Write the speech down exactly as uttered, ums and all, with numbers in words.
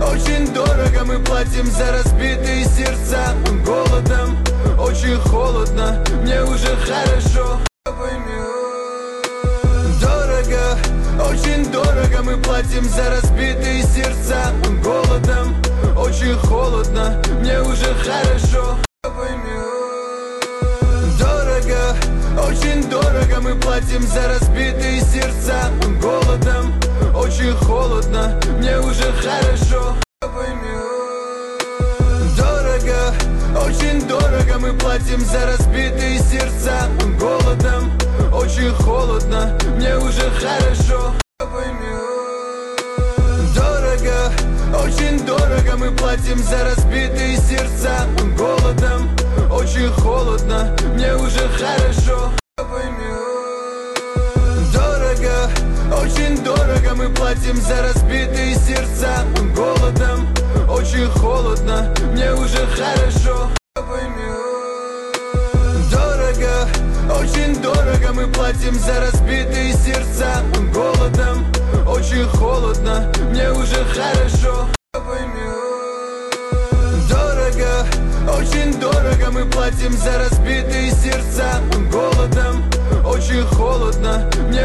Очень дорого мы платим за разбитые сердца. Голодом, очень холодно, мне уже хорошо. Дорого, очень дорого мы платим за разбитые сердца. Голодом, очень холодно, мне уже хорошо. Дорого, очень дорого мы платим за разбитые сердца. Голодом, очень холодно, мне уже хорошо. Дорого, очень дорого мы платим за разбитые сердца. Голодом, очень холодно, мне уже хорошо. Дорого, очень дорого мы платим за разбитые сердца. Голодом, очень холодно, мне уже хорошо. Дорого, очень дорого мы платим за разбитые сердца. Голодом, очень холодно, мне уже хорошо. Дорого, очень дорого мы платим за разбитые сердца. Голодом, очень холодно, мне уже хорошо. Дорого, очень дорого мы платим за разбитые сердца. Голодом, очень холодно, мне